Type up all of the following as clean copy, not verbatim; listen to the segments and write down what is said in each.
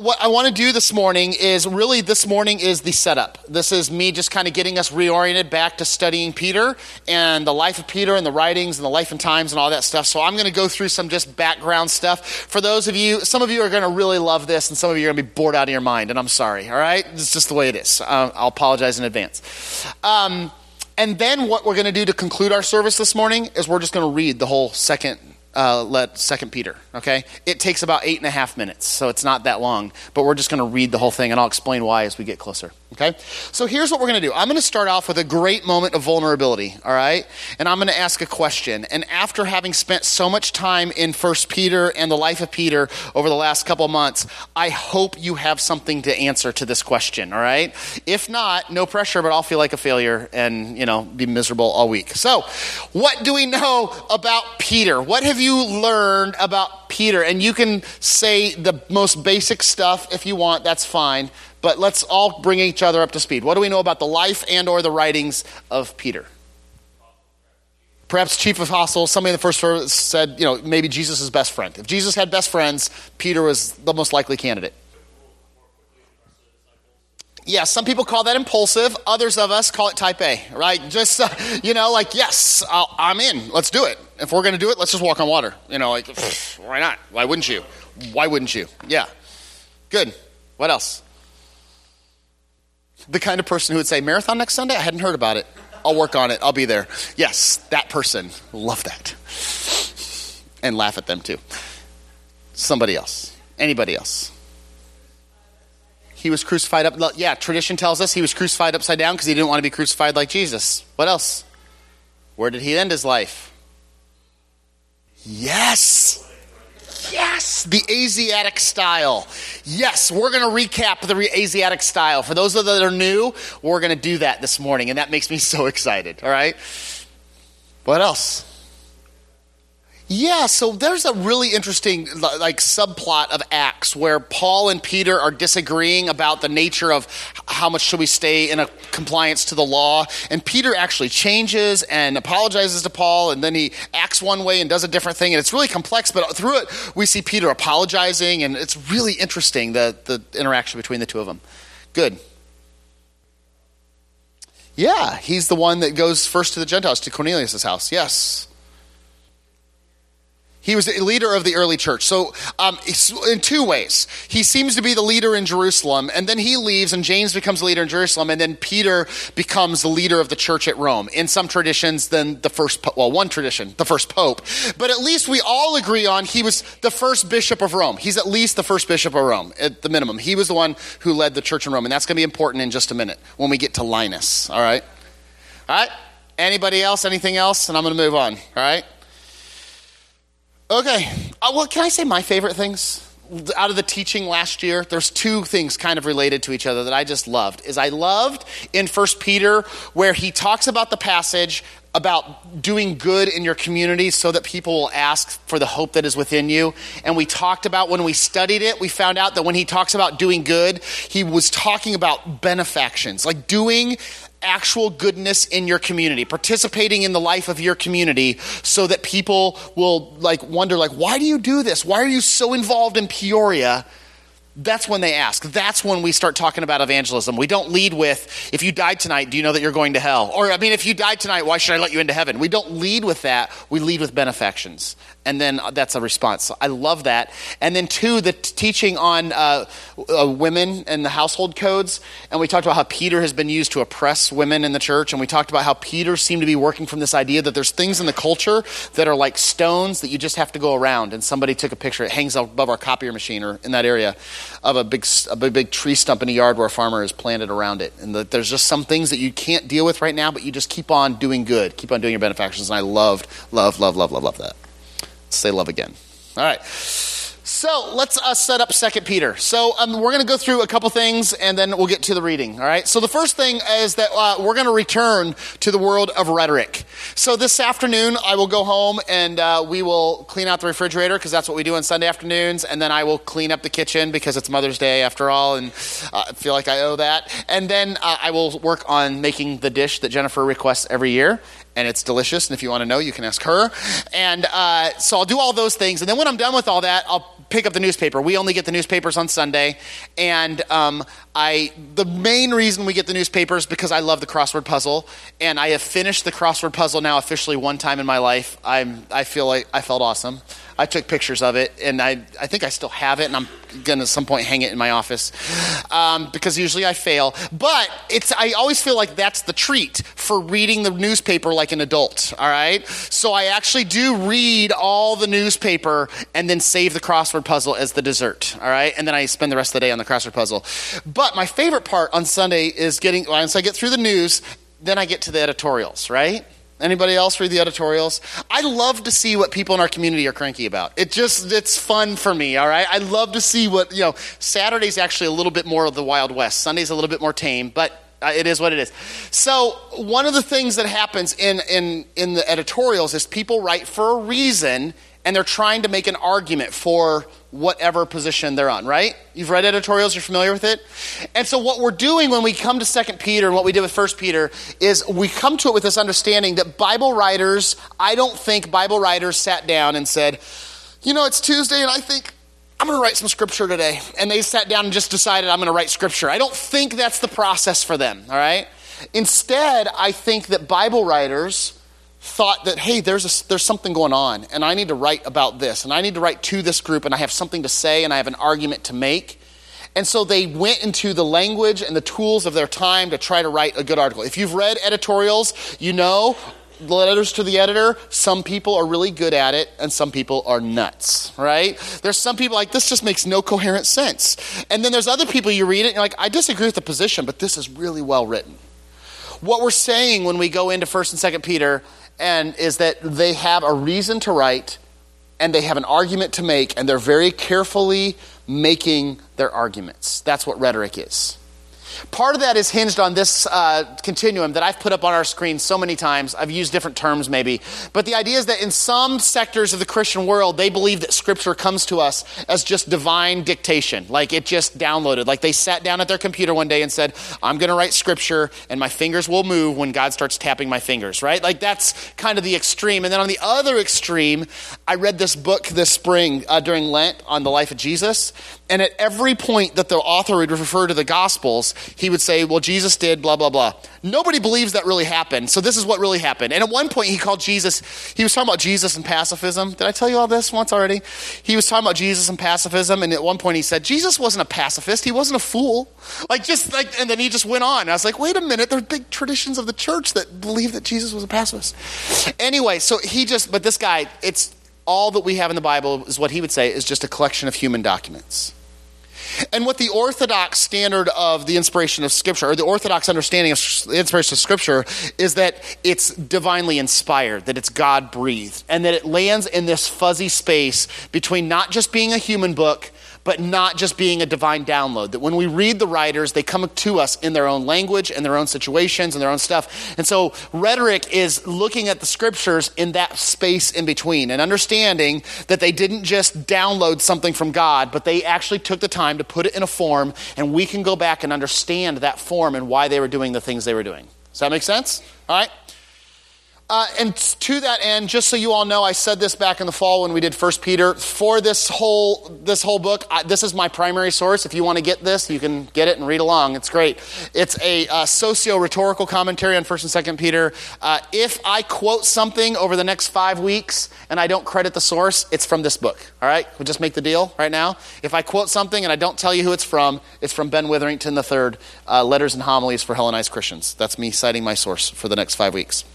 what I want to do this morning is the setup. This is me just kind of getting us reoriented back to studying Peter and the life of Peter and the writings and the life and times and all that stuff. So I'm going to go through some just background stuff. For those of you, some of you are going to really love this and some of you are going to be bored out of your mind, and I'm sorry, all right? It's just the way it is. I'll apologize in advance. And then what we're going to do to conclude our service this morning is we're just going to read the whole second Peter, okay? It takes about 8.5 minutes, so it's not that long, but we're just going to read the whole thing, and I'll explain why as we get closer, okay? So here's what we're going to do. I'm going to start off with a great moment of vulnerability, all right? And I'm going to ask a question, and after having spent so much time in 1 Peter and the life of Peter over the last couple of months, I hope you have something to answer to this question, all right? If not, no pressure, but I'll feel like a failure and, be miserable all week. So, what do we know about Peter? What have you learned about Peter? And you can say the most basic stuff if you want, that's fine. But let's all bring each other up to speed. What do we know about the life and or the writings of Peter? Perhaps chief apostle. Somebody in the first verse said, maybe Jesus' best friend. If Jesus had best friends, Peter was the most likely candidate. Yeah, some people call that impulsive. Others of us call it type A, right? Just, yes, I'm in. Let's do it. If we're going to do it, let's just walk on water. Why not? Why wouldn't you? Why wouldn't you? Yeah. Good. What else? The kind of person who would say, marathon next Sunday? I hadn't heard about it. I'll work on it. I'll be there. Yes, that person. Love that. And laugh at them too. Somebody else. Anybody else? He was crucified up. Yeah, tradition tells us he was crucified upside down because he didn't want to be crucified like Jesus. What else? Where did he end his life? Yes. Yes, the Asiatic style. Yes, we're going to recap the Asiatic style. For those that are new, we're going to do that this morning, and that makes me so excited, all right? What else? Yeah, so there's a really interesting subplot of Acts where Paul and Peter are disagreeing about the nature of how much should we stay in a compliance to the law. And Peter actually changes and apologizes to Paul, and then he acts one way and does a different thing. And it's really complex, but through it, we see Peter apologizing, and it's really interesting, the interaction between the two of them. Good. Yeah, he's the one that goes first to the Gentiles, to Cornelius' house. Yes. He was the leader of the early church. So in two ways. He seems to be the leader in Jerusalem, and then he leaves, and James becomes the leader in Jerusalem, and then Peter becomes the leader of the church at Rome. In some traditions, then the first pope. But at least we all agree on he was the first bishop of Rome. He's at least the first bishop of Rome, at the minimum. He was the one who led the church in Rome, and that's going to be important in just a minute when we get to Linus. All right? All right? Anybody else? Anything else? And I'm going to move on. All right? Okay, can I say my favorite things out of the teaching last year? There's two things kind of related to each other that I just loved. I loved in 1 Peter where he talks about the passage about doing good in your community so that people will ask for the hope that is within you. And we talked about, when we studied it, we found out that when he talks about doing good, he was talking about benefactions, like doing actual goodness in your community, participating in the life of your community so that people will wonder, why do you do this? Why are you so involved in Peoria? That's when they ask. That's when we start talking about evangelism. We don't lead with, if you died tonight, do you know that you're going to hell? Or, if you died tonight, why should I let you into heaven? We don't lead with that. We lead with benefactions. And then that's a response. So I love that. And then two, the teaching on women and the household codes. And we talked about how Peter has been used to oppress women in the church. And we talked about how Peter seemed to be working from this idea that there's things in the culture that are like stones that you just have to go around. And somebody took a picture. It hangs above our copier machine or in that area of a big tree stump in a yard where a farmer has planted around it. And there's just some things that you can't deal with right now, but you just keep on doing good. Keep on doing your benefactions. And I loved that. Say love again. All right. So let's set up 2 Peter. So we're going to go through a couple things and then we'll get to the reading. All right. So the first thing is that we're going to return to the world of rhetoric. So this afternoon I will go home and we will clean out the refrigerator because that's what we do on Sunday afternoons. And then I will clean up the kitchen because it's Mother's Day after all. And I feel like I owe that. And then I will work on making the dish that Jennifer requests every year. and it's delicious. And if you want to know, you can ask her. And so I'll do all those things. And then when I'm done with all that, I'll pick up the newspaper. We only get the newspapers on Sunday. And the main reason we get the newspaper is because I love the crossword puzzle. And I have finished the crossword puzzle now officially one time in my life. I feel like I felt awesome. I took pictures of it, and I think I still have it, and I'm going to at some point hang it in my office because usually I fail. But I always feel like that's the treat for reading the newspaper like an adult, all right? So I actually do read all the newspaper and then save the crossword puzzle as the dessert, all right? And then I spend the rest of the day on the crossword puzzle. But my favorite part on Sunday is once I get through the news, then I get to the editorials, right? Anybody else read the editorials? I love to see what people in our community are cranky about. It's fun for me, all right? I love to see Saturday's actually a little bit more of the Wild West. Sunday's a little bit more tame, but it is what it is. So one of the things that happens in the editorials is people write for a reason, and they're trying to make an argument for whatever position they're on, right? You've read editorials, you're familiar with it? And so what we're doing when we come to 2 Peter and what we did with 1 Peter is we come to it with this understanding that I don't think Bible writers sat down and said, it's Tuesday and I think I'm going to write some scripture today. And they sat down and just decided I'm going to write scripture. I don't think that's the process for them, all right? Instead, I think that Bible writers thought that, hey, there's something going on, and I need to write about this, and I need to write to this group, and I have something to say, and I have an argument to make. And so they went into the language and the tools of their time to try to write a good article. If you've read editorials, letters to the editor, some people are really good at it, and some people are nuts, right? There's some people like, this just makes no coherent sense. And then there's other people you read it, and you're like, I disagree with the position, but this is really well written. What we're saying when we go into 1 and 2 Peter is that they have a reason to write and they have an argument to make, and they're very carefully making their arguments. That's what rhetoric is. Part of that is hinged on this continuum that I've put up on our screen so many times. I've used different terms maybe. But the idea is that in some sectors of the Christian world, they believe that Scripture comes to us as just divine dictation. Like it just downloaded. Like they sat down at their computer one day and said, I'm going to write Scripture and my fingers will move when God starts tapping my fingers, right? Like that's kind of the extreme. And then on the other extreme, I read this book this spring during Lent on the life of Jesus. And at every point that the author would refer to the Gospels, he would say, well, Jesus did blah, blah, blah. Nobody believes that really happened. So this is what really happened. And at one point he was talking about Jesus and pacifism. Did I tell you all this once already? He was talking about Jesus and pacifism. And at one point he said, Jesus wasn't a pacifist. He wasn't a fool. And then he just went on. And I was like, wait a minute. There are big traditions of the church that believe that Jesus was a pacifist. Anyway, but this guy, it's all that we have in the Bible is what he would say is just a collection of human documents. And what the Orthodox standard of the inspiration of Scripture, or the Orthodox understanding of the inspiration of Scripture, is that it's divinely inspired, that it's God-breathed, and that it lands in this fuzzy space between not just being a human book, but not just being a divine download. That when we read the writers, they come to us in their own language and their own situations and their own stuff. And so rhetoric is looking at the Scriptures in that space in between and understanding that they didn't just download something from God, but they actually took the time to put it in a form, and we can go back and understand that form and why they were doing the things they were doing. Does that make sense? All right. And to that end, just so you all know, I said this back in the fall when we did 1 Peter. For this whole book, this is my primary source. If you want to get this, you can get it and read along. It's great. It's a socio-rhetorical commentary on 1 and 2 Peter. If I quote something over the next 5 weeks and I don't credit the source, it's from this book. All right? We'll just make the deal right now. If I quote something and I don't tell you who it's from Ben Witherington III, Letters and Homilies for Hellenized Christians. That's me citing my source for the next 5 weeks.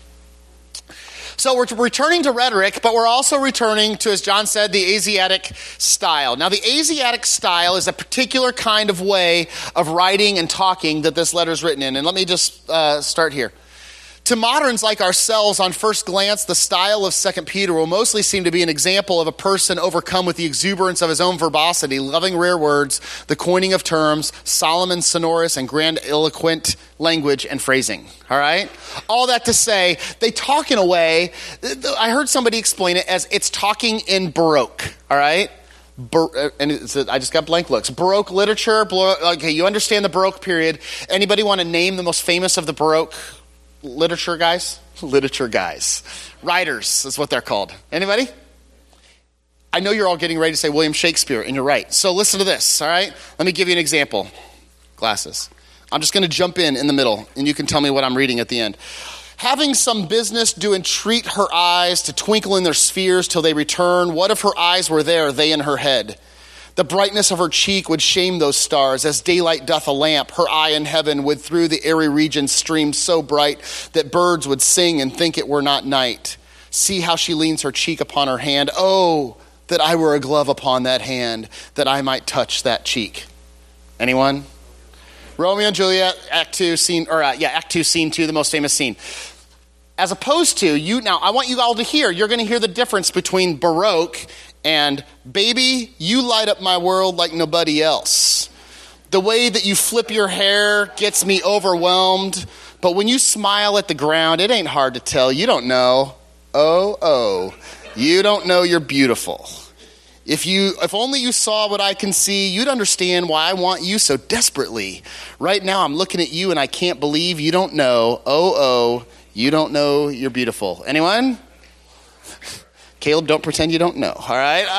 So we're returning to rhetoric, but we're also returning to, as John said, the Asiatic style. Now, the Asiatic style is a particular kind of way of writing and talking that this letter is written in. And let me just start here. To moderns like ourselves, on first glance, the style of 2 Peter will mostly seem to be an example of a person overcome with the exuberance of his own verbosity, loving rare words, the coining of terms, solemn and sonorous and grandiloquent language and phrasing. All right? All that to say, they talk in a way, I heard somebody explain it as it's talking in Baroque. All right? I just got blank looks. Baroque literature, okay, you understand the Baroque period. Anybody want to name the most famous of the Baroque literature, guys? literature guys. Writers is what they're called. Anybody? I know you're all getting ready to say William Shakespeare, and you're right. So listen to this, all right? Let me give you an example. Glasses. I'm just going to jump in the middle, and you can tell me what I'm reading at the end. Having some business do entreat her eyes to twinkle in their spheres till they return. What if her eyes were there, they in her head? The brightness of her cheek would shame those stars, as daylight doth a lamp. Her eye in heaven would through the airy region stream so bright that birds would sing and think it were not night. See how she leans her cheek upon her hand. Oh, that I were a glove upon that hand, that I might touch that cheek. Anyone? Romeo and Juliet, Act 2, Act 2, Scene 2, the most famous scene. As opposed to, now I want you all to hear, you're going to hear the difference between Baroque and baby, you light up my world like nobody else. The way that you flip your hair gets me overwhelmed, but when you smile at the ground, it ain't hard to tell. You don't know. Oh, you don't know you're beautiful. If only you saw what I can see, you'd understand why I want you so desperately. Right now I'm looking at you and I can't believe you don't know. Oh, you don't know you're beautiful. Anyone? Caleb, don't pretend you don't know, all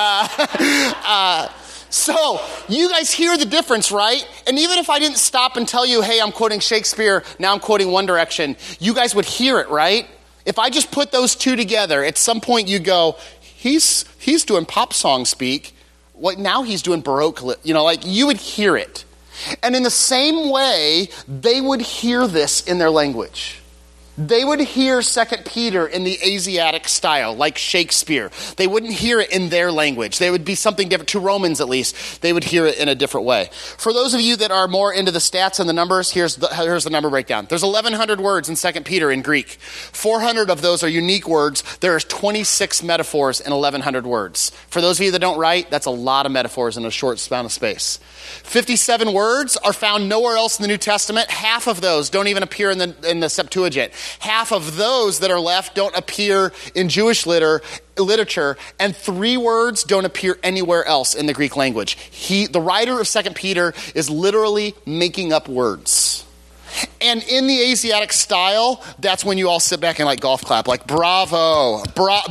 right? So you guys hear the difference, right? And even if I didn't stop and tell you, hey, I'm quoting Shakespeare, now I'm quoting One Direction, you guys would hear it, right? If I just put those two together, at some point you go, he's doing pop song speak. Now he's doing Baroque, you would hear it. And in the same way, they would hear this in their language. They would hear 2 Peter in the Asiatic style, like Shakespeare. They wouldn't hear it in their language. They would be something different. To Romans, at least, they would hear it in a different way. For those of you that are more into the stats and the numbers, here's the number breakdown. There's 1,100 words in 2 Peter in Greek. 400 of those are unique words. There's 26 metaphors in 1,100 words. For those of you that don't write, that's a lot of metaphors in a short span of space. 57 words are found nowhere else in the New Testament. Half of those don't even appear in the Septuagint. Half of those that are left don't appear in Jewish literature, and 3 words don't appear anywhere else in the Greek language. The writer of 2 Peter is literally making up words. And in the Asiatic style, that's when you all sit back and like golf clap, like bravo,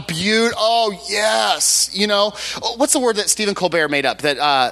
oh yes, what's the word that Stephen Colbert made up?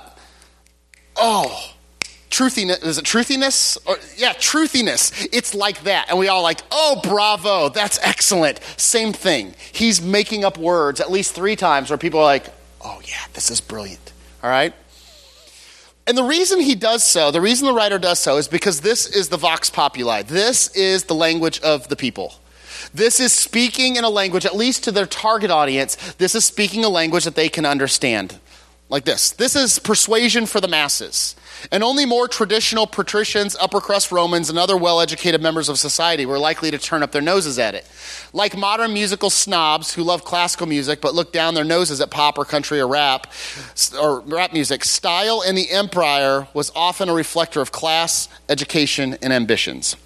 Truthiness, is it truthiness? Truthiness. It's like that. And we all like, oh, bravo, that's excellent. Same thing. He's making up words at least 3 times where people are like, oh yeah, this is brilliant. All right? And the reason the writer does so is because this is the vox populi. This is the language of the people. This is speaking in a language, at least to their target audience, this is speaking a language that they can understand. Like this. This is persuasion for the masses. And only more traditional patricians, upper-crust Romans, and other well-educated members of society were likely to turn up their noses at it. Like modern musical snobs who love classical music but look down their noses at pop or country or rap music, style in the empire was often a reflector of class, education, and ambitions.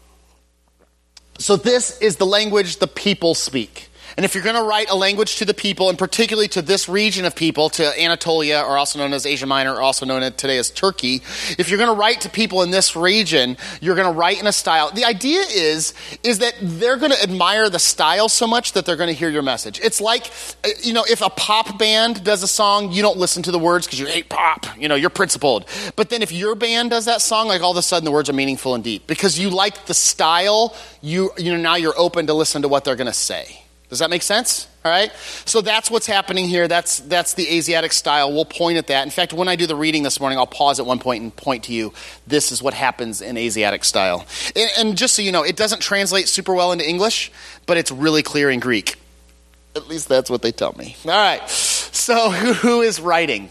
So this is the language the people speak. And if you're going to write a language to the people, and particularly to this region of people, to Anatolia, or also known as Asia Minor, or also known today as Turkey, if you're going to write to people in this region, you're going to write in a style. The idea is that they're going to admire the style so much that they're going to hear your message. It's like, if a pop band does a song, you don't listen to the words because you hate pop. You're principled. But then if your band does that song, like all of a sudden the words are meaningful and deep. Because you like the style, now you're open to listen to what they're going to say. Does that make sense? All right? So that's what's happening here. That's the Asiatic style. We'll point at that. In fact, when I do the reading this morning, I'll pause at one point and point to you. This is what happens in Asiatic style. And just so you know, it doesn't translate super well into English, but it's really clear in Greek. At least that's what they tell me. All right. So who is writing?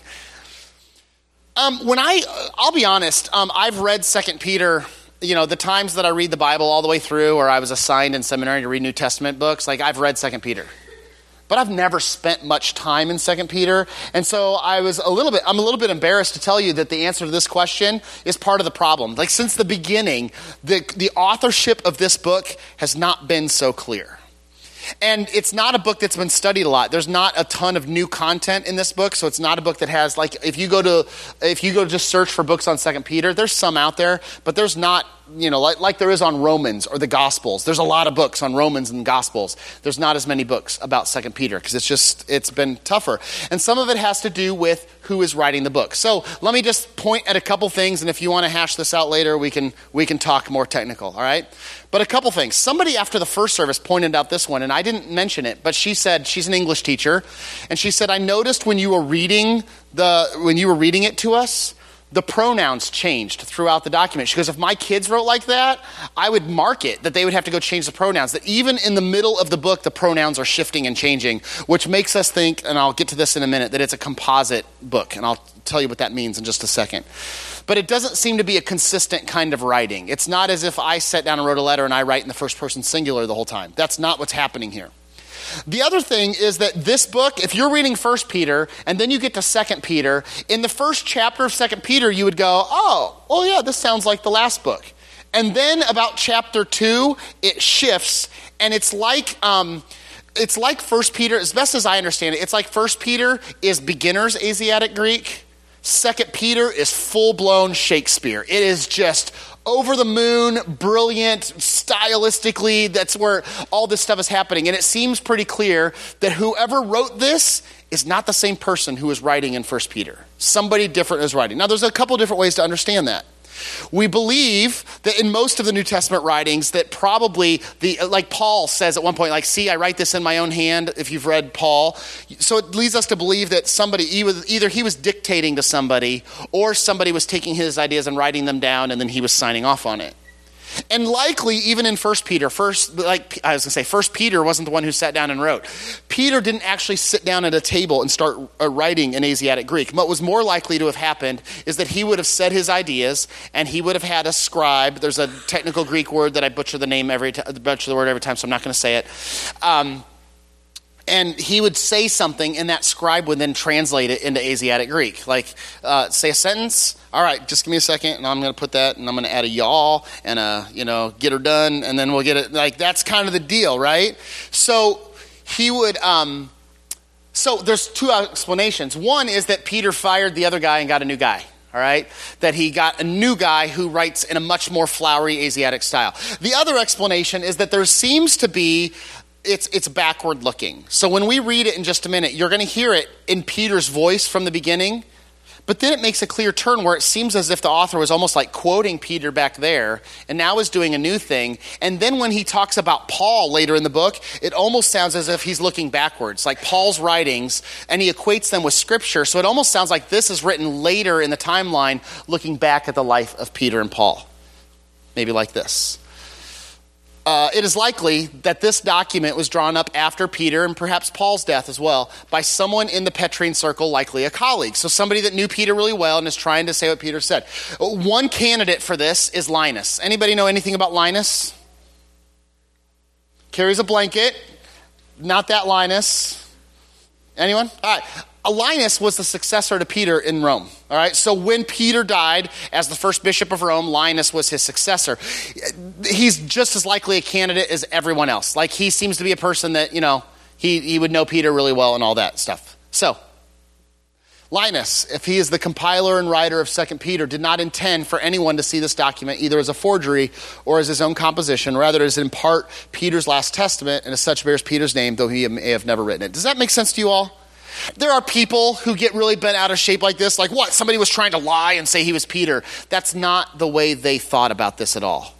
I'll be honest, I've read 2 Peter. The times that I read the Bible all the way through, or I was assigned in seminary to read New Testament books, like I've read 2 Peter. But I've never spent much time in 2 Peter. And so I'm a little bit embarrassed to tell you that the answer to this question is part of the problem. Like since the beginning, the authorship of this book has not been so clear. And it's not a book that's been studied a lot. There's not a ton of new content in this book, so it's not a book that has, like, if you go to just search for books on 2 Peter, there's some out there, but there's not like there is on Romans or the Gospels. There's a lot of books on Romans and Gospels. There's not as many books about 2 Peter because it's been tougher. And some of it has to do with who is writing the book. So let me just point at a couple things, and if you want to hash this out later, we can talk more technical, all right? But a couple things. Somebody after the first service pointed out this one, and I didn't mention it, but she said, she's an English teacher, and she said, I noticed when you were reading it to us, the pronouns changed throughout the document. She goes, if my kids wrote like that, I would mark it, that they would have to go change the pronouns, that even in the middle of the book, the pronouns are shifting and changing, which makes us think, and I'll get to this in a minute, that it's a composite book, and I'll tell you what that means in just a second. But it doesn't seem to be a consistent kind of writing. It's not as if I sat down and wrote a letter and I write in the first person singular the whole time. That's not what's happening here. The other thing is that this book, if you're reading 1 Peter and then you get to 2 Peter, in the first chapter of 2 Peter, you would go, oh yeah, this sounds like the last book. And then about chapter 2, it shifts, and it's like 1 Peter, as best as I understand it, it's like 1 Peter is beginner's Asiatic Greek. 2 Peter is full-blown Shakespeare. It is just over the moon, brilliant, stylistically. That's where all this stuff is happening. And it seems pretty clear that whoever wrote this is not the same person who is writing in 1 Peter. Somebody different is writing. Now, there's a couple different ways to understand that. We believe that in most of the New Testament writings that probably, like Paul says at one point, like, see, I write this in my own hand, if you've read Paul. So it leads us to believe that somebody, either he was dictating to somebody or somebody was taking his ideas and writing them down and then he was signing off on it. And likely, even in 1 Peter, 1 Peter wasn't the one who sat down and wrote. Peter didn't actually sit down at a table and start writing in Asiatic Greek. What was more likely to have happened is that he would have said his ideas, and he would have had a scribe. There's a technical Greek word that I butcher the word every time, so I'm not going to say it. And he would say something, and that scribe would then translate it into Asiatic Greek. Like, say a sentence. All right, just give me a second, and I'm going to put that, and I'm going to add a y'all, and get her done, and then we'll get it. Like, that's kind of the deal, right? So he would, so there's two explanations. One is that Peter fired the other guy and got a new guy. All right, that he got a new guy who writes in a much more flowery Asiatic style. The other explanation is that there seems to be it's backward looking. So when we read it in just a minute, you're going to hear it in Peter's voice from the beginning, but then it makes a clear turn where it seems as if the author was almost like quoting Peter back there and now is doing a new thing. And then when he talks about Paul later in the book, it almost sounds as if he's looking backwards, like Paul's writings, and he equates them with Scripture. So it almost sounds like this is written later in the timeline, looking back at the life of Peter and Paul. Maybe like this. It is likely that this document was drawn up after Peter and perhaps Paul's death as well by someone in the Petrine circle, likely a colleague. So somebody that knew Peter really well and is trying to say what Peter said. One candidate for this is Linus. Anybody know anything about Linus? Carries a blanket. Not that Linus. Anyone? All right. Linus was the successor to Peter in Rome. All right, so when Peter died as the first bishop of Rome, Linus was his successor. He's just as likely a candidate as everyone else. Like, he seems to be a person that, he would know Peter really well and all that stuff. So, Linus, if he is the compiler and writer of 2 Peter, did not intend for anyone to see this document either as a forgery or as his own composition. Rather, it is in part Peter's last testament, and as such bears Peter's name, though he may have never written it. Does that make sense to you all? There are people who get really bent out of shape like this, like, what? Somebody was trying to lie and say he was Peter. That's not the way they thought about this at all.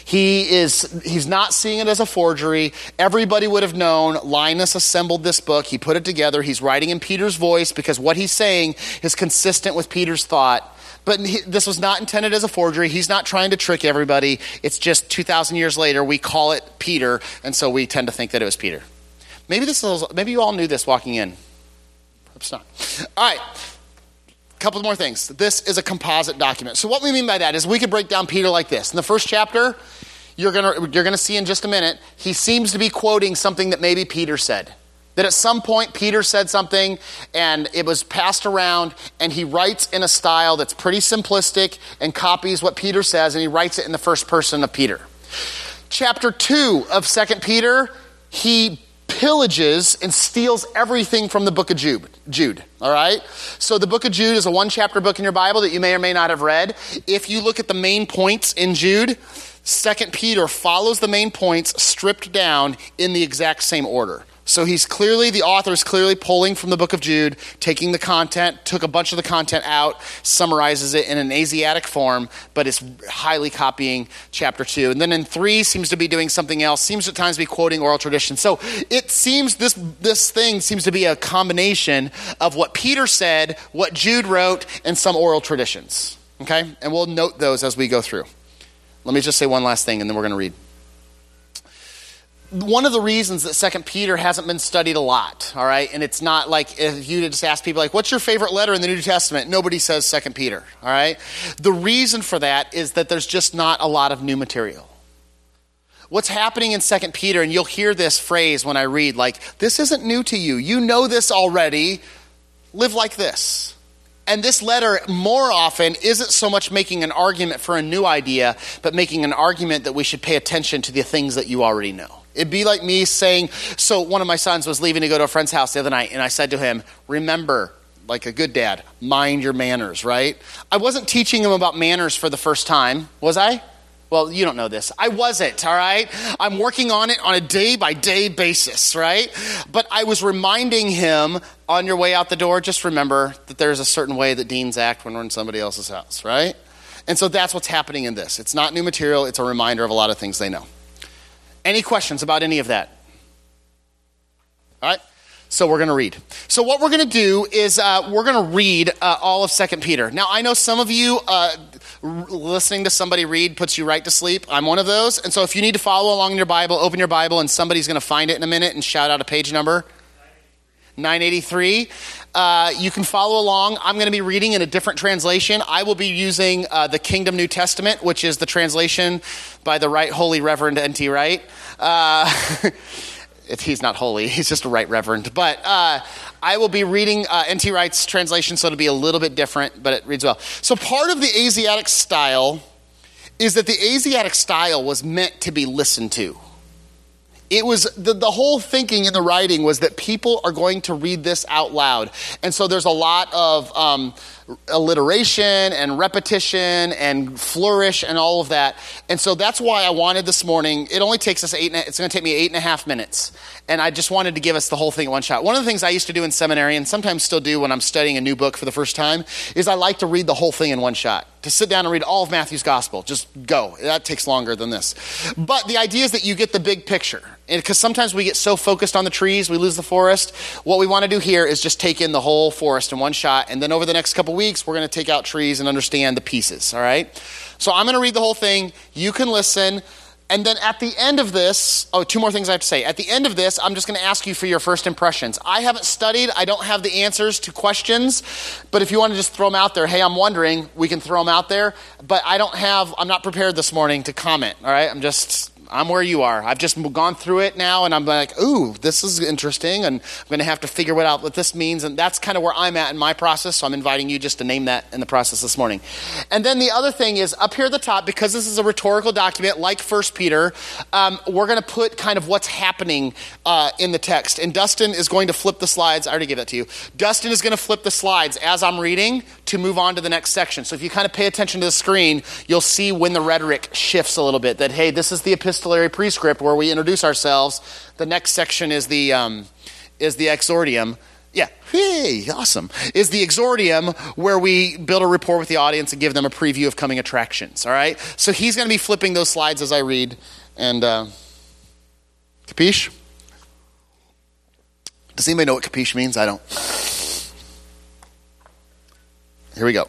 He's not seeing it as a forgery. Everybody would have known. Linus assembled this book. He put it together. He's writing in Peter's voice because what he's saying is consistent with Peter's thought. But this was not intended as a forgery. He's not trying to trick everybody. It's just 2,000 years later, we call it Peter, and so we tend to think that it was Peter. Maybe you all knew this walking in. Perhaps not. All right. A couple more things. This is a composite document. So what we mean by that is we could break down Peter like this. In the first chapter, you're gonna see in just a minute, he seems to be quoting something that maybe Peter said. That at some point Peter said something and it was passed around, and he writes in a style that's pretty simplistic and copies what Peter says, and he writes it in the first person of Peter. Chapter 2 of 2 Peter, he pillages and steals everything from the book of Jude, all right? So the book of Jude is a one-chapter book in your Bible that you may or may not have read. If you look at the main points in Jude, 2 Peter follows the main points stripped down in the exact same order. So the author is clearly pulling from the book of Jude, taking the content, took a bunch of the content out, summarizes it in an Asiatic form, but is highly copying chapter 2. And then in 3 seems to be doing something else, seems at times to be quoting oral tradition. So it seems this thing seems to be a combination of what Peter said, what Jude wrote, and some oral traditions. Okay? And we'll note those as we go through. Let me just say one last thing, and then we're going to read. One of the reasons that 2 Peter hasn't been studied a lot, all right, and it's not like if you just ask people, like, what's your favorite letter in the New Testament? Nobody says 2 Peter, all right? The reason for that is that there's just not a lot of new material. What's happening in 2 Peter, and you'll hear this phrase when I read, like, this isn't new to you. You know this already. Live like this. And this letter, more often, isn't so much making an argument for a new idea, but making an argument that we should pay attention to the things that you already know. It'd be like me saying, so one of my sons was leaving to go to a friend's house the other night, and I said to him, remember, like a good dad, mind your manners, right? I wasn't teaching him about manners for the first time, was I? Well, you don't know this. I wasn't, all right? I'm working on it on a day-by-day basis, right? But I was reminding him, on your way out the door, just remember that there's a certain way that deans act when we're in somebody else's house, right? And so that's what's happening in this. It's not new material. It's a reminder of a lot of things they know. Any questions about any of that? All right, so we're going to read. So what we're going to do is we're going to read all of 2 Peter. Now, I know some of you, listening to somebody read puts you right to sleep. I'm one of those. And so if you need to follow along in your Bible, open your Bible, and somebody's going to find it in a minute and shout out a page number. 983. You can follow along. I'm going to be reading in a different translation. I will be using the Kingdom New Testament, which is the translation by the Right Holy Reverend N.T. Wright. If he's not holy, he's just a right reverend. But I will be reading N.T. Wright's translation, so it'll be a little bit different, but it reads well. So part of the Asiatic style is that the Asiatic style was meant to be listened to. It was the whole thinking in the writing was that people are going to read this out loud. And so there's a lot of alliteration and repetition and flourish and all of that. And so that's why I wanted this morning, it only takes us it's going to take me 8.5 minutes. And I just wanted to give us the whole thing in one shot. One of the things I used to do in seminary, and sometimes still do when I'm studying a new book for the first time, is I like to read the whole thing in one shot. To sit down and read all of Matthew's gospel. Just go. That takes longer than this. But the idea is that you get the big picture. And because sometimes we get so focused on the trees, we lose the forest. What we want to do here is just take in the whole forest in one shot. And then over the next couple weeks, we're going to take out trees and understand the pieces. All right? So I'm going to read the whole thing. You can listen. And then at the end of this, two more things I have to say. At the end of this, I'm just going to ask you for your first impressions. I haven't studied. I don't have the answers to questions. But if you want to just throw them out there, hey, I'm wondering, we can throw them out there. But I'm not prepared this morning to comment, all right? I'm where you are. I've just gone through it now, and I'm like, ooh, this is interesting, and I'm going to have to figure out what this means, and that's kind of where I'm at in my process, so I'm inviting you just to name that in the process this morning. And then the other thing is, up here at the top, because this is a rhetorical document like 1 Peter, we're going to put kind of what's happening in the text, and Dustin is going to flip the slides. I already gave that to you. Dustin is going to flip the slides as I'm reading to move on to the next section. So if you kind of pay attention to the screen, you'll see when the rhetoric shifts a little bit, that, hey, this is the epistolary prescript where we introduce ourselves. The next section is the exordium. Yeah, hey, awesome. Is the exordium where we build a rapport with the audience and give them a preview of coming attractions, all right? So he's going to be flipping those slides as I read. And capiche? Does anybody know what capiche means? I don't. Here we go.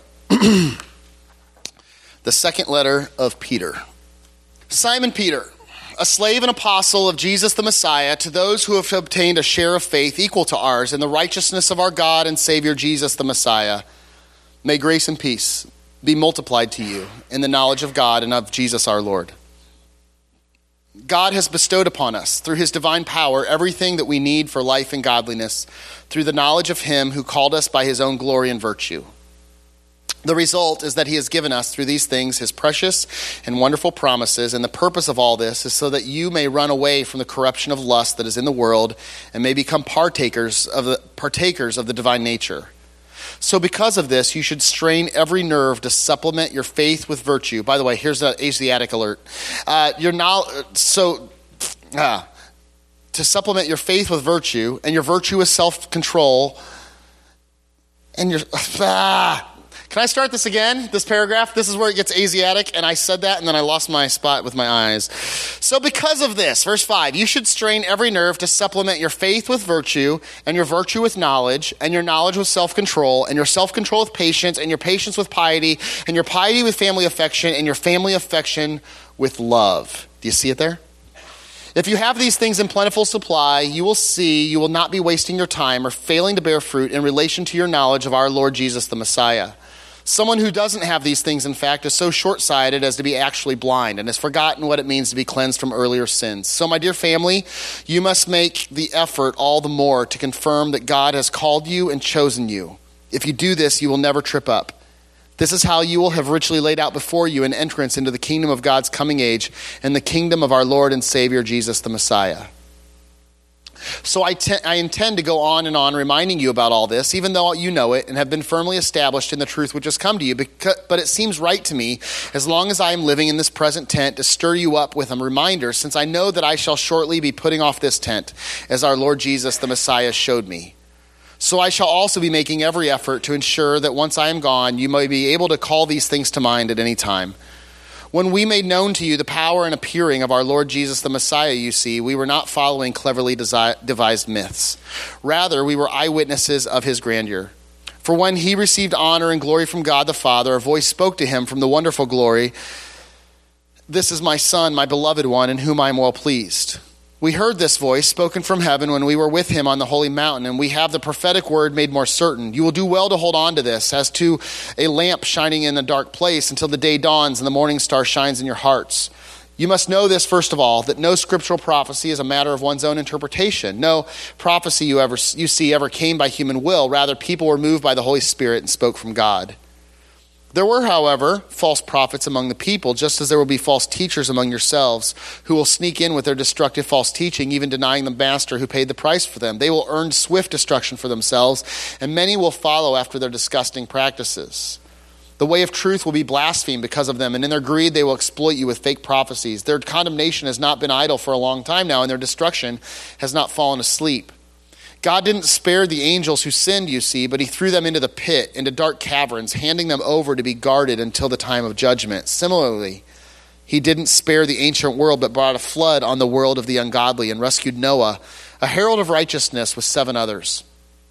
The second letter of Peter. Simon Peter, a slave and apostle of Jesus the Messiah, to those who have obtained a share of faith equal to ours in the righteousness of our God and Savior Jesus the Messiah, may grace and peace be multiplied to you in the knowledge of God and of Jesus our Lord. God has bestowed upon us, through his divine power, everything that we need for life and godliness, through the knowledge of him who called us by his own glory and virtue. The result is that he has given us through these things his precious and wonderful promises, and the purpose of all this is so that you may run away from the corruption of lust that is in the world and may become partakers of the divine nature. So because of this, you should strain every nerve to supplement your faith with virtue. By the way, here's an Asiatic alert. To supplement your faith with virtue, and your virtue with self-control, and your... Can I start this again, this paragraph? This is where it gets Asiatic, and I said that, and then I lost my spot with my eyes. So because of this, verse 5, you should strain every nerve to supplement your faith with virtue, and your virtue with knowledge, and your knowledge with self-control, and your self-control with patience, and your patience with piety, and your piety with family affection, and your family affection with love. Do you see it there? If you have these things in plentiful supply, you will not be wasting your time or failing to bear fruit in relation to your knowledge of our Lord Jesus the Messiah. Someone who doesn't have these things, in fact, is so short-sighted as to be actually blind and has forgotten what it means to be cleansed from earlier sins. So, my dear family, you must make the effort all the more to confirm that God has called you and chosen you. If you do this, you will never trip up. This is how you will have richly laid out before you an entrance into the kingdom of God's coming age and the kingdom of our Lord and Savior, Jesus the Messiah. So I intend to go on and on reminding you about all this, even though you know it and have been firmly established in the truth which has come to you. But it seems right to me, as long as I am living in this present tent, to stir you up with a reminder, since I know that I shall shortly be putting off this tent, as our Lord Jesus the Messiah showed me. So I shall also be making every effort to ensure that once I am gone, you may be able to call these things to mind at any time. When we made known to you the power and appearing of our Lord Jesus the Messiah, you see, we were not following cleverly devised myths. Rather, we were eyewitnesses of his grandeur. For when he received honor and glory from God the Father, a voice spoke to him from the wonderful glory, "This is my Son, my beloved one, in whom I am well pleased." We heard this voice spoken from heaven when we were with him on the holy mountain, and we have the prophetic word made more certain. You will do well to hold on to this, as to a lamp shining in a dark place until the day dawns and the morning star shines in your hearts. You must know this, first of all, that no scriptural prophecy is a matter of one's own interpretation. No prophecy you see ever came by human will. Rather, people were moved by the Holy Spirit and spoke from God. There were, however, false prophets among the people, just as there will be false teachers among yourselves, who will sneak in with their destructive false teaching, even denying the master who paid the price for them. They will earn swift destruction for themselves, and many will follow after their disgusting practices. The way of truth will be blasphemed because of them, and in their greed they will exploit you with fake prophecies. Their condemnation has not been idle for a long time now, and their destruction has not fallen asleep. God didn't spare the angels who sinned, you see, but he threw them into the pit, into dark caverns, handing them over to be guarded until the time of judgment. Similarly, he didn't spare the ancient world, but brought a flood on the world of the ungodly and rescued Noah, a herald of righteousness, with 7 others.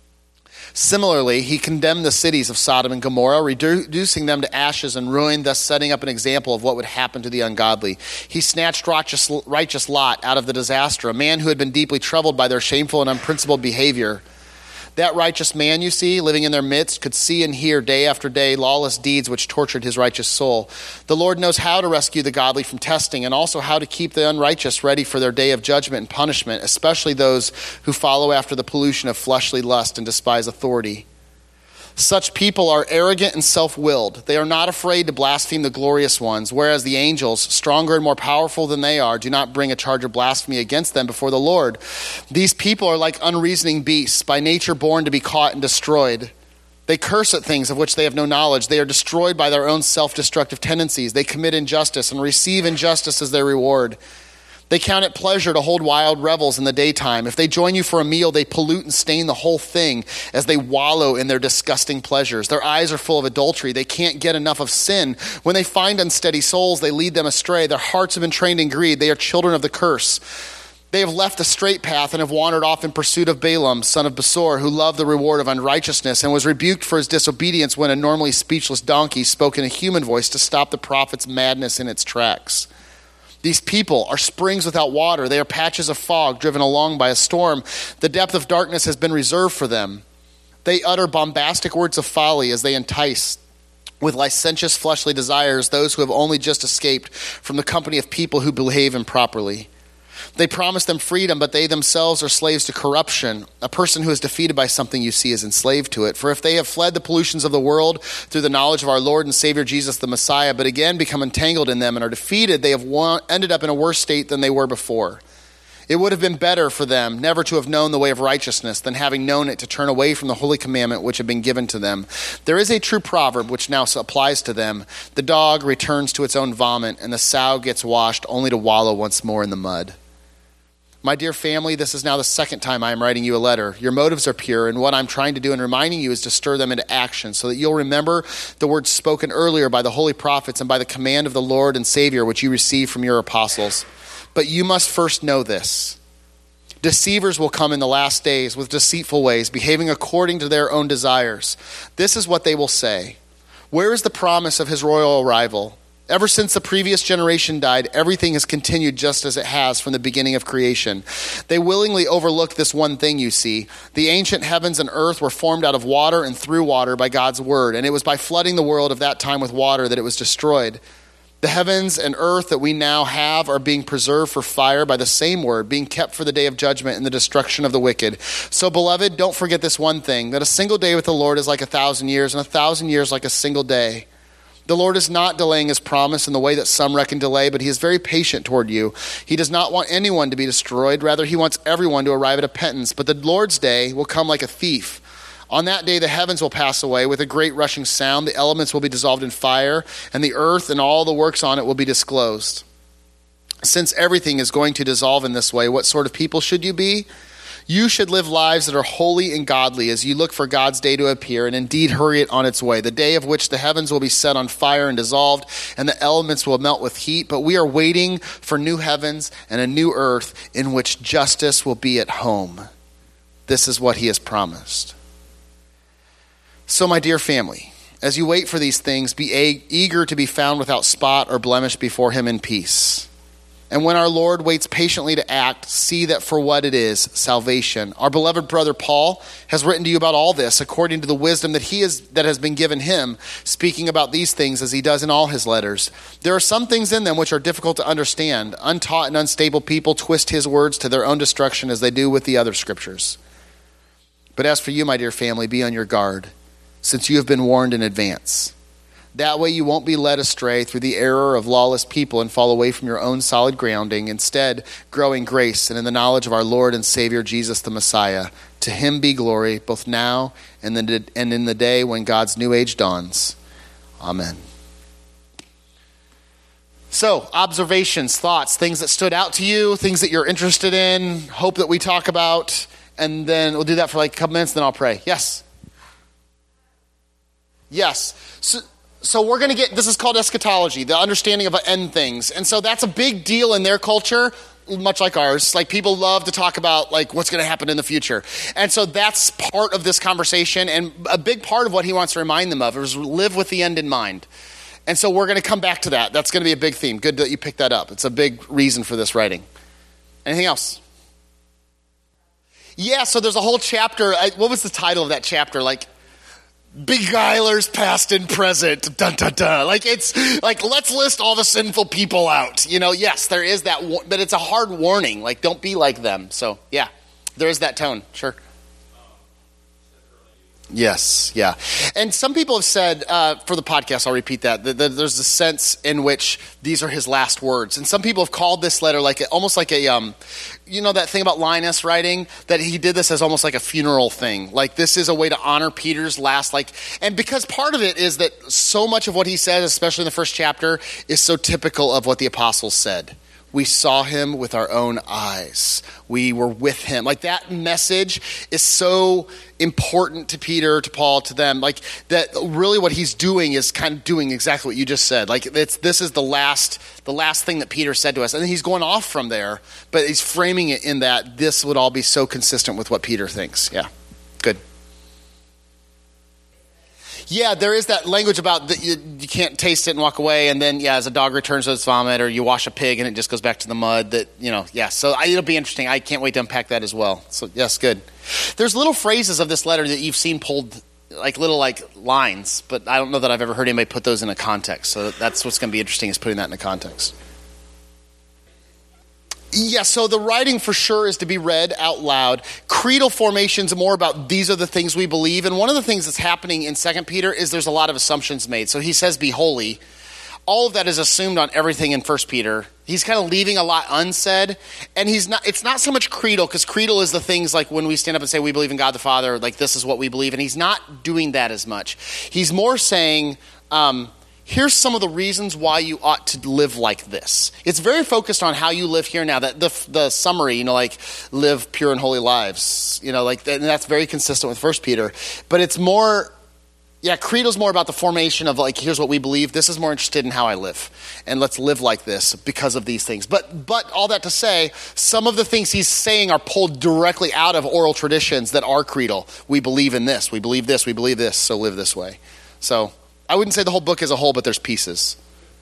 Similarly, he condemned the cities of Sodom and Gomorrah, reducing them to ashes and ruin, thus setting up an example of what would happen to the ungodly. He snatched righteous Lot out of the disaster, a man who had been deeply troubled by their shameful and unprincipled behavior. That righteous man, you see, living in their midst, could see and hear day after day lawless deeds which tortured his righteous soul. The Lord knows how to rescue the godly from testing, and also how to keep the unrighteous ready for their day of judgment and punishment, especially those who follow after the pollution of fleshly lust and despise authority. Such people are arrogant and self-willed. They are not afraid to blaspheme the glorious ones, whereas the angels, stronger and more powerful than they are, do not bring a charge of blasphemy against them before the Lord. These people are like unreasoning beasts, by nature born to be caught and destroyed. They curse at things of which they have no knowledge. They are destroyed by their own self-destructive tendencies. They commit injustice and receive injustice as their reward. They count it pleasure to hold wild revels in the daytime. If they join you for a meal, they pollute and stain the whole thing as they wallow in their disgusting pleasures. Their eyes are full of adultery. They can't get enough of sin. When they find unsteady souls, they lead them astray. Their hearts have been trained in greed. They are children of the curse. They have left the straight path and have wandered off in pursuit of Balaam, son of Besor, who loved the reward of unrighteousness and was rebuked for his disobedience when a normally speechless donkey spoke in a human voice to stop the prophet's madness in its tracks. These people are springs without water. They are patches of fog driven along by a storm. The depth of darkness has been reserved for them. They utter bombastic words of folly as they entice with licentious fleshly desires those who have only just escaped from the company of people who behave improperly. They promise them freedom, but they themselves are slaves to corruption. A person who is defeated by something you see is enslaved to it. For if they have fled the pollutions of the world through the knowledge of our Lord and Savior Jesus the Messiah, but again become entangled in them and are defeated, they have ended up in a worse state than they were before. It would have been better for them never to have known the way of righteousness than having known it to turn away from the holy commandment which had been given to them. There is a true proverb which now applies to them. The dog returns to its own vomit, and the sow gets washed only to wallow once more in the mud. My dear family, this is now the second time I am writing you a letter. Your motives are pure, and what I'm trying to do in reminding you is to stir them into action so that you'll remember the words spoken earlier by the holy prophets and by the command of the Lord and Savior which you received from your apostles. But you must first know this. Deceivers will come in the last days with deceitful ways, behaving according to their own desires. This is what they will say. Where is the promise of his royal arrival? Ever since the previous generation died, everything has continued just as it has from the beginning of creation. They willingly overlooked this one thing you see. The ancient heavens and earth were formed out of water and through water by God's word, and it was by flooding the world of that time with water that it was destroyed. The heavens and earth that we now have are being preserved for fire by the same word, being kept for the day of judgment and the destruction of the wicked. So, beloved, don't forget this one thing, that a single day with the Lord is like 1,000 years, and 1,000 years like a single day. The Lord is not delaying his promise in the way that some reckon delay, but he is very patient toward you. He does not want anyone to be destroyed. Rather, he wants everyone to arrive at repentance. But the Lord's day will come like a thief. On that day, the heavens will pass away with a great rushing sound. The elements will be dissolved in fire, and the earth and all the works on it will be disclosed. Since everything is going to dissolve in this way, what sort of people should you be? You should live lives that are holy and godly as you look for God's day to appear and indeed hurry it on its way, the day of which the heavens will be set on fire and dissolved and the elements will melt with heat. But we are waiting for new heavens and a new earth in which justice will be at home. This is what he has promised. So, my dear family, as you wait for these things, be eager to be found without spot or blemish before him in peace. And when our Lord waits patiently to act, see that for what it is, salvation. Our beloved brother Paul has written to you about all this according to the wisdom that has been given him, speaking about these things as he does in all his letters. There are some things in them which are difficult to understand. Untaught and unstable people twist his words to their own destruction as they do with the other scriptures. But as for you, my dear family, be on your guard, since you have been warned in advance. That way you won't be led astray through the error of lawless people and fall away from your own solid grounding, instead grow in grace and in the knowledge of our Lord and Savior Jesus the Messiah. To him be glory, both now and in the day when God's new age dawns. Amen. So, observations, thoughts, things that stood out to you, things that you're interested in, hope that we talk about, and then we'll do that for like a couple minutes, then I'll pray. Yes? Yes. So we're going to get, this is called eschatology, the understanding of end things. And so that's a big deal in their culture, much like ours. Like people love to talk about like what's going to happen in the future. And so that's part of this conversation. And a big part of what he wants to remind them of is live with the end in mind. And so we're going to come back to that. That's going to be a big theme. Good that you picked that up. It's a big reason for this writing. Anything else? Yeah, so there's a whole chapter. What was the title of that chapter? Like, Beguilers past and present, dun dun dun. Like it's like let's list all the sinful people out. You know, yes, there is that, but it's a hard warning. Like, don't be like them. So yeah, there is that tone. Sure. Yes, yeah. And some people have said, for the podcast, I'll repeat that there's a sense in which these are his last words. And some people have called this letter like almost like a, you know that thing about Linus writing, that he did this as almost like a funeral thing. Like this is a way to honor Peter's last, and because part of it is that so much of what he says, especially in the first chapter, is so typical of what the apostles said. We saw him with our own eyes. We were with him. Like that message is so important to Peter, to Paul, to them. Like that really what he's doing is kind of doing exactly what you just said. Like this is the last thing that Peter said to us. And then he's going off from there, but he's framing it in that this would all be so consistent with what Peter thinks. Yeah, good. Yeah, there is that language about that you can't taste it and walk away, and then, yeah, as a dog returns to its vomit, or you wash a pig and it just goes back to the mud, that, you know, yeah. So it'll be interesting. I can't wait to unpack that as well. So, yes, good. There's little phrases of this letter that you've seen pulled, like little, like, lines, but I don't know that I've ever heard anybody put those in a context. So that's what's going to be interesting, is putting that in a context. Yeah, so the writing for sure is to be read out loud. Creedal formations are more about these are the things we believe. And one of the things that's happening in 2 Peter is there's a lot of assumptions made. So he says, be holy. All of that is assumed on everything in 1 Peter. He's kind of leaving a lot unsaid. And it's not so much creedal, because creedal is the things like when we stand up and say we believe in God the Father, like this is what we believe. And he's not doing that as much. He's more saying, here's some of the reasons why you ought to live like this. It's very focused on how you live here now. That the summary, like live pure and holy lives, like and that's very consistent with 1 Peter. But it's more, creedal's more about the formation of like, here's what we believe. This is more interested in how I live, and let's live like this because of these things. But all that to say, some of the things he's saying are pulled directly out of oral traditions that are creedal. We believe in this. We believe this. We believe this. So live this way. So I wouldn't say the whole book as a whole, but there's pieces.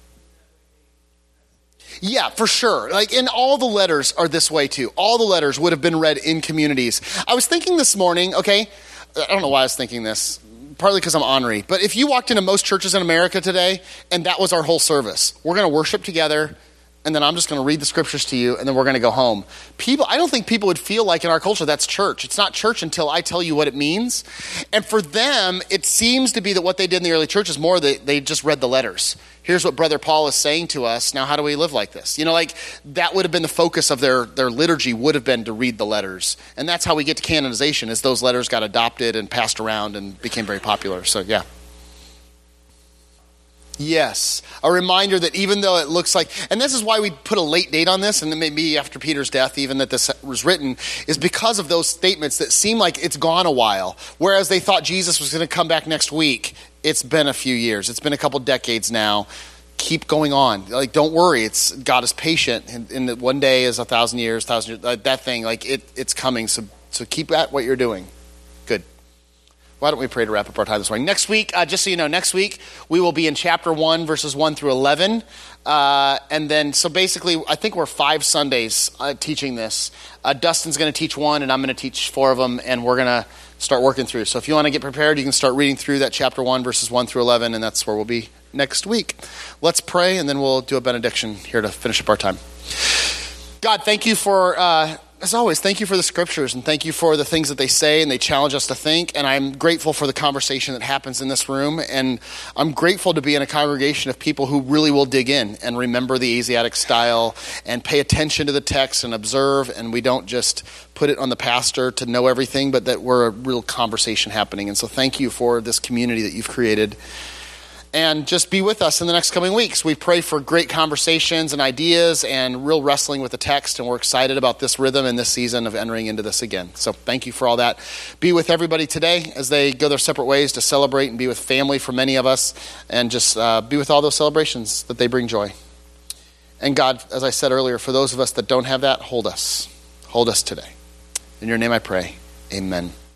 Yeah, for sure. Like, and all the letters are this way too. All the letters would have been read in communities. I was thinking this morning, okay, I don't know why I was thinking this, partly because I'm ornery, but if you walked into most churches in America today and that was our whole service, we're going to worship together, and then I'm just going to read the scriptures to you, and then we're going to go home. I don't think people would feel like in our culture that's church. It's not church until I tell you what it means. And for them, it seems to be that what they did in the early church is more that they just read the letters. Here's what Brother Paul is saying to us. Now, how do we live like this? Like that would have been the focus of their liturgy, would have been to read the letters. And that's how we get to canonization, is those letters got adopted and passed around and became very popular. So, yeah. Yes, a reminder that even though it looks like, and this is why we put a late date on this, and then maybe after Peter's death even that this was written, is because of those statements that seem like it's gone a while. Whereas they thought Jesus was going to come back next week, it's been a few years. It's been a couple decades now. Keep going on. Like, don't worry. God is patient, and that one day is 1,000 years, that thing, like it's coming. So keep at what you're doing. Good. Why don't we pray to wrap up our time this morning? Next week, just so you know, next week we will be in chapter 1, verses 1 through 11. And then, so basically, I think we're 5 Sundays teaching this. Dustin's going to teach 1, and I'm going to teach 4 of them, and we're going to start working through. So if you want to get prepared, you can start reading through that chapter 1, verses 1 through 11, and that's where we'll be next week. Let's pray, and then we'll do a benediction here to finish up our time. God, thank you for... as always, thank you for the scriptures, and thank you for the things that they say and they challenge us to think. And I'm grateful for the conversation that happens in this room. And I'm grateful to be in a congregation of people who really will dig in and remember the Asiatic style and pay attention to the text and observe. And we don't just put it on the pastor to know everything, but that we're a real conversation happening. And so thank you for this community that you've created. And just be with us in the next coming weeks. We pray for great conversations and ideas and real wrestling with the text, and we're excited about this rhythm and this season of entering into this again. So thank you for all that. Be with everybody today as they go their separate ways to celebrate, and be with family for many of us, and just be with all those celebrations that they bring joy. And God, as I said earlier, for those of us that don't have that, hold us. Hold us today. In your name I pray. Amen.